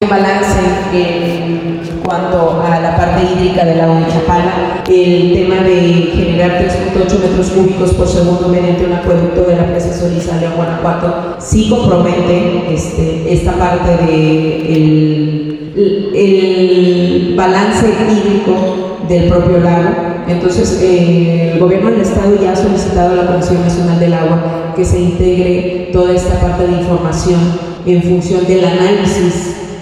balance en cuanto a la parte hídrica del lago de Chapala, el tema de generar 3.8 metros cúbicos por segundo mediante un acueducto de la presa Solís a León, Guanajuato, sí compromete esta parte de el balance hídrico del propio lago. Entonces, el gobierno del estado ya ha solicitado a la Comisión Nacional del Agua que se integre toda esta parte de información en función del análisis